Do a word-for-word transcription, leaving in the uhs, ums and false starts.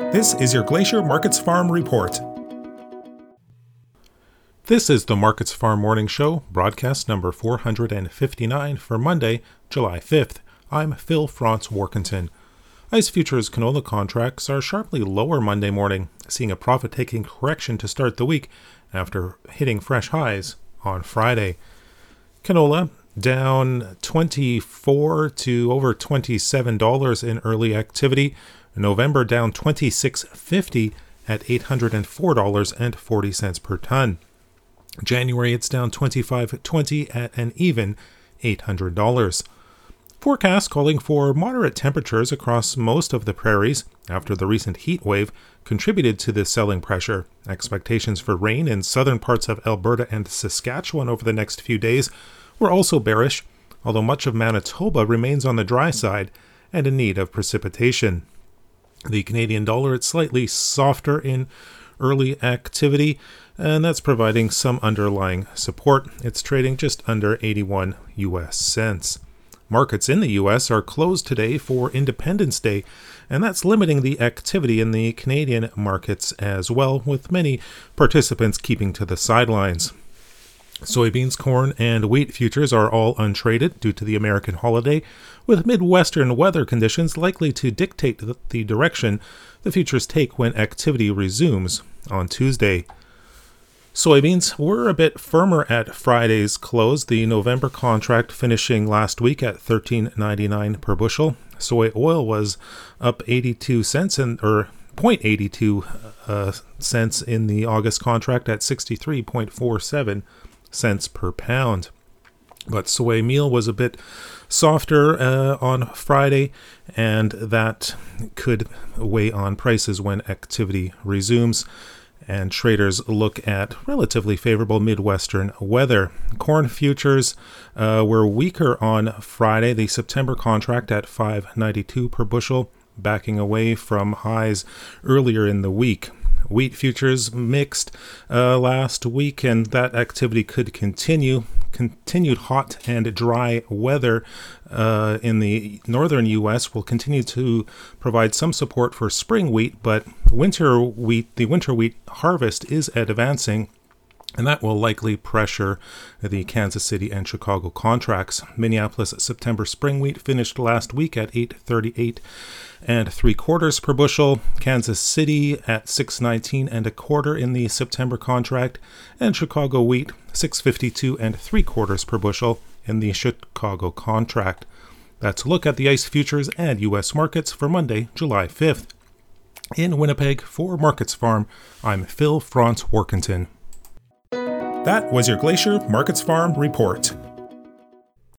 This is your Glacier Markets Farm Report. This is the Markets Farm Morning Show, broadcast number four hundred fifty-nine for Monday, July fifth. I'm Phil Franz Warkentin. ICE futures canola contracts are sharply lower Monday morning, seeing a profit-taking correction to start the week after hitting fresh highs on Friday. Canola down twenty-four to over twenty-seven dollars in early activity. November down twenty-six fifty at eight hundred four dollars and forty cents per ton. January it's down twenty-five twenty at an even eight hundred dollars. Forecast calling for moderate temperatures across most of the prairies after the recent heat wave contributed to the selling pressure. Expectations for rain in southern parts of Alberta and Saskatchewan over the next few days were also bearish, although much of Manitoba remains on the dry side and in need of precipitation. The Canadian dollar, it's slightly softer in early activity, and that's providing some underlying support. It's trading just under eighty-one U S cents. Markets in the U S are closed today for Independence Day, and that's limiting the activity in the Canadian markets as well, with many participants keeping to the sidelines. Soybeans, corn, and wheat futures are all untraded due to the American holiday, with Midwestern weather conditions likely to dictate the direction the futures take when activity resumes on Tuesday. Soybeans were a bit firmer at Friday's close, the November contract finishing last week at thirteen ninety-nine per bushel. Soy oil was up eighty-two cents and or zero point eight two uh, cents in the August contract at sixty-three forty-seven cents per pound. But soy meal was a bit softer uh, on Friday, and that could weigh on prices when activity resumes, and traders look at relatively favorable Midwestern weather. Corn futures uh, were weaker on Friday, the September contract at five ninety-two per bushel, backing away from highs earlier in the week. Wheat futures mixed uh, last week, and that activity could continue. Continued hot and dry weather uh, in the northern U S will continue to provide some support for spring wheat, but winter wheat, the winter wheat harvest is advancing, and that will likely pressure the Kansas City and Chicago contracts. Minneapolis September spring wheat finished last week at eight thirty-eight and three quarters per bushel. Kansas City at six nineteen and a quarter in the September contract, and Chicago wheat six fifty-two and three quarters per bushel in the Chicago contract. That's a look at the ICE futures and U S markets for Monday, July fifth. In Winnipeg for Markets Farm, I'm Phil Franz Warkentin. That was your Glacier Markets Farm Report.